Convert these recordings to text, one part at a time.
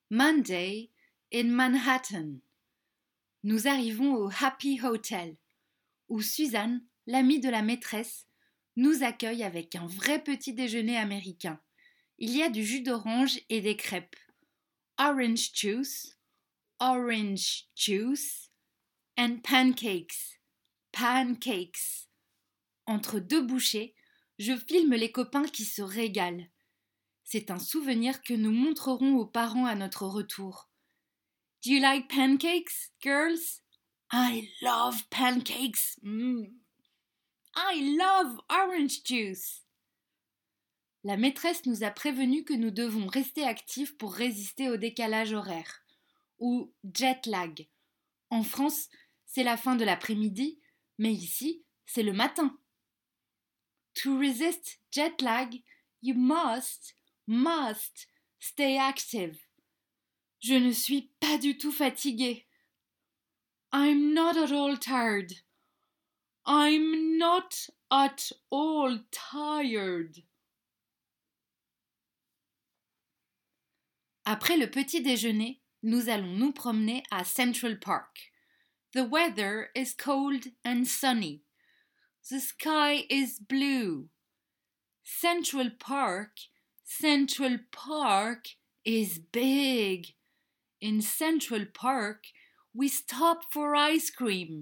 Monday in Manhattan. Nous arrivons au Happy Hotel, où Suzanne, l'amie de la maîtresse, nous accueille avec un vrai petit déjeuner américain. Il y a du jus d'orange et des crêpes. Orange juice and pancakes. Pancakes. Entre deux bouchées, je filme les copains qui se régalent. C'est un souvenir que nous montrerons aux parents à notre retour. Do you like pancakes, girls? I love pancakes. I love orange juice. La maîtresse nous a prévenu que nous devons rester actifs pour résister au décalage horaire, ou jet lag. En France, c'est la fin de l'après-midi, mais ici, c'est le matin. To resist jet lag, you must stay active. Je ne suis pas du tout fatiguée. I'm not at all tired. I'm not at all tired. Après le petit déjeuner, nous allons nous promener à Central Park. The weather is cold and sunny. The sky is blue. Central Park is big. In Central Park, we stop for ice cream.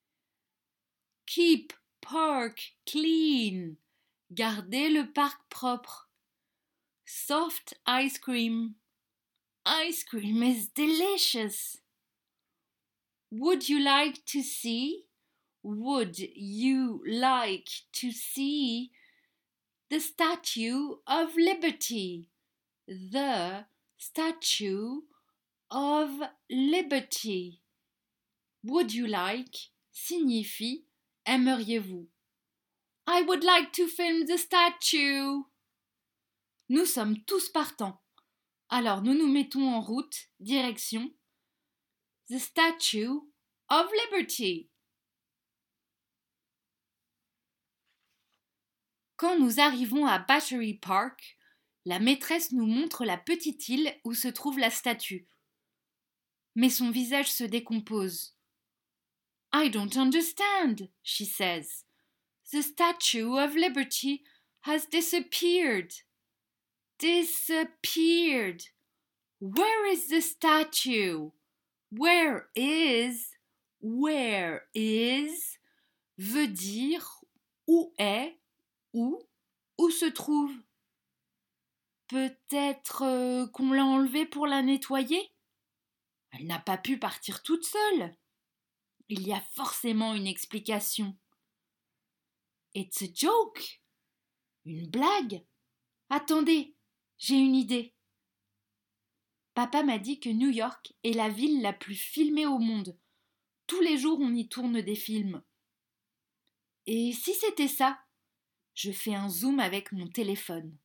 Keep park clean. Gardez le parc propre. Soft ice cream. Ice cream is delicious. Would you like to see the Statue of Liberty? The Statue of Liberty. Would you like signifie aimeriez-vous? I would like to film the statue. Nous sommes tous partants. Alors nous nous mettons en route, direction the Statue of Liberty. Quand nous arrivons à Battery Park, la maîtresse nous montre la petite île où se trouve la statue. Mais son visage se décompose. I don't understand, she says. The Statue of Liberty has disappeared. Disappeared. Where is the statue? Where is veut dire où est, où se trouve. Peut-être qu'on l'a enlevée pour la nettoyer? Elle n'a pas pu partir toute seule. Il y a forcément une explication. It's a joke. Une blague. Attendez, j'ai une idée. Papa m'a dit que New York est la ville la plus filmée au monde. Tous les jours, on y tourne des films. Et si c'était ça? Je fais un zoom avec mon téléphone.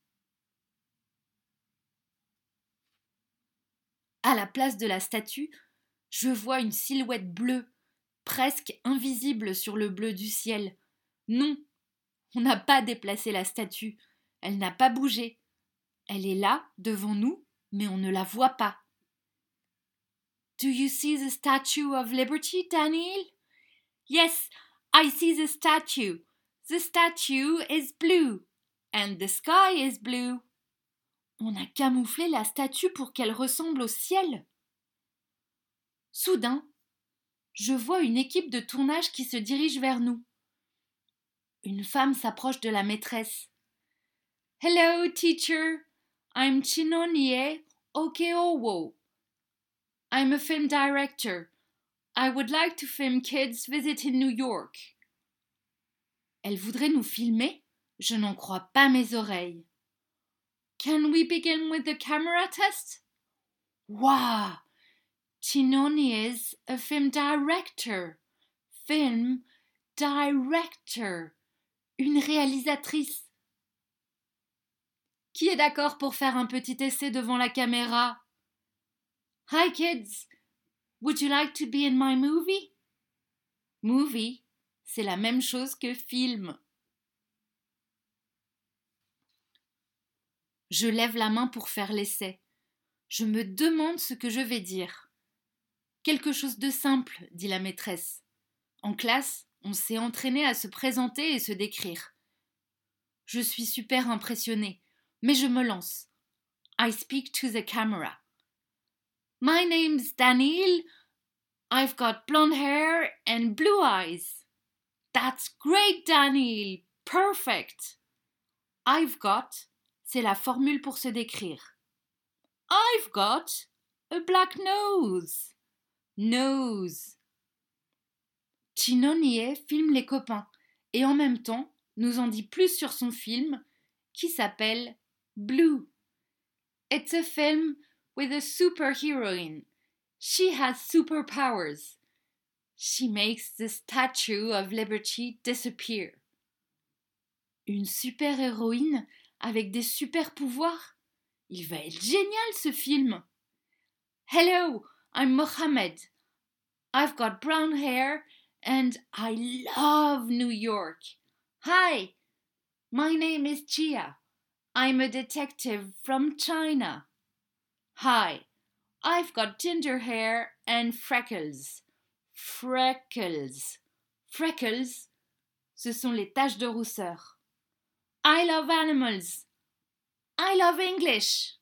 À la place de la statue, je vois une silhouette bleue, presque invisible sur le bleu du ciel. Non, on n'a pas déplacé la statue. Elle n'a pas bougé. Elle est là, devant nous, mais on ne la voit pas. Do you see the Statue of Liberty, Daniel? Yes, I see the statue. The statue is blue, and the sky is blue. On a camouflé la statue pour qu'elle ressemble au ciel. Soudain, je vois une équipe de tournage qui se dirige vers nous. Une femme s'approche de la maîtresse. Hello, teacher. I'm Chinonye Okeowo. I'm a film director. I would like to film kids visiting New York. Elle voudrait nous filmer? Je n'en crois pas mes oreilles. Can we begin with the camera test? Wow! Chinonye is a film director. Film director. Une réalisatrice. Qui est d'accord pour faire un petit essai devant la caméra? Hi kids, would you like to be in my movie? Movie, c'est la même chose que film. Je lève la main pour faire l'essai. Je me demande ce que je vais dire. Quelque chose de simple, dit la maîtresse. En classe, on s'est entraîné à se présenter et se décrire. Je suis super impressionnée, mais je me lance. I speak to the camera. My name's Daniel. I've got blonde hair and blue eyes. That's great, Daniel. Perfect. I've got, c'est la formule pour se décrire. I've got a black nose. Nose. Chinon filme les copains et en même temps nous en dit plus sur son film qui s'appelle Blue. It's a film with a superheroine. She has superpowers. She makes the Statue of Liberty disappear. Une super-héroïne avec des super-pouvoirs? Il va être génial ce film! Hello, I'm Mohammed. I've got brown hair and I love New York. Hi, my name is Chia. I'm a detective from China. Hi, I've got ginger hair and freckles. Freckles. Freckles, ce sont les taches de rousseur. I love animals. I love English.